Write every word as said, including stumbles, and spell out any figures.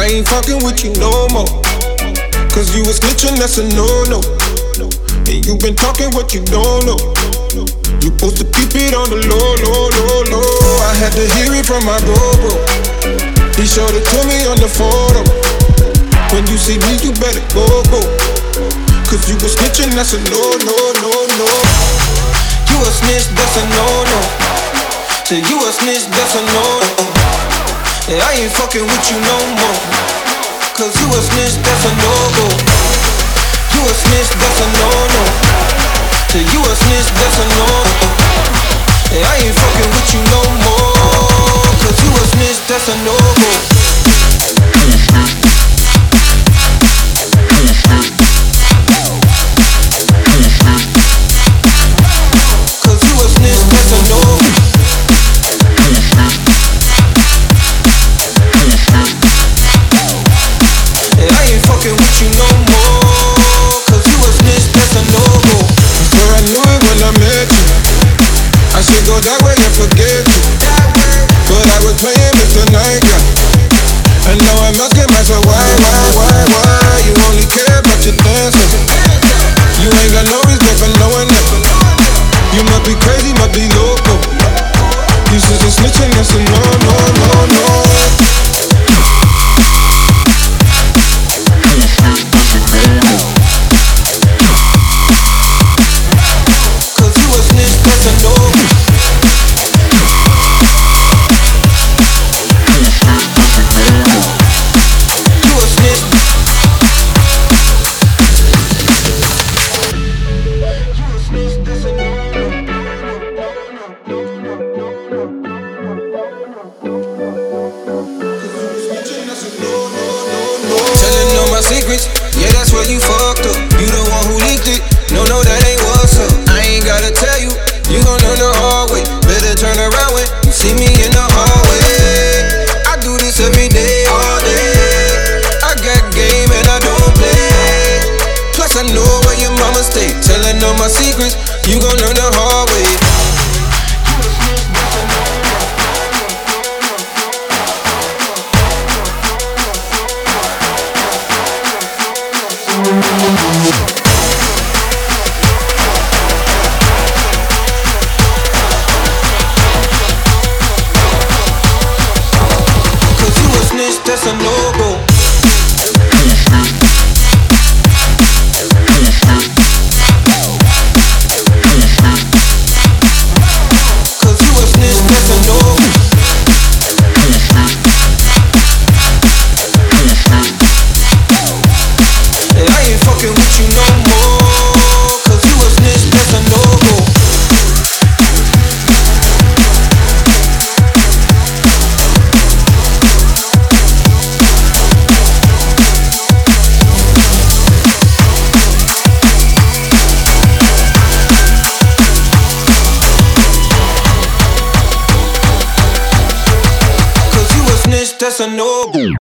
I ain't fucking with you no more. Cause you was snitching, that's a no-no. And you been talking what you don't know. You supposed to keep it on the low, low, low, low. I had to hear it from my bro-bro. He showed it to me on the photo. When you see me, you better go, go. Cause you was snitching, that's a no, no, no, no. You a snitch, that's a no-no. Say you a snitch, that's a no-no. Yeah, I ain't fucking with you no more. Cause you a snitch, that's a no-go. You a snitch, that's a no-no. Say you a snitch, that's a no-no. Yeah, I ain't fucking with you no more. Cause you a snitch, that's a no-go. Cause you a snitch, that's a no-go. Yeah, I ain't fucking with you no more. Cause you a snitch, that's a no-go. Before I knew it when I met you, I should go that way and forget you. But I was playing Mister Night Guy. And now I'm asking myself why, why, why, why? You only care about your dancing. You ain't got no respect for no one else. You must be crazy, must be loco. You should just snitching, that's a no, no, no, no. Cause you a snitch, that's a no. You a snitch. Telling all my secrets, yeah, that's where you fucked up. You the one who leaked it, no, no, that ain't what's up. I ain't gotta tell you, you gon' learn the hard way. Better turn around when you see me in the hallway. I do this every day, all day. I got game and I don't play. Plus I know where your mama stay. Telling all my secrets, you gon' learn the hard way. Cause you a snitch, that's a no-go. Cause you a snitch, that's a no-go. Yeah, I ain't fucking with you no more. Cause you a snitch, that's a no-go. Cause you a snitch, that's a no-go.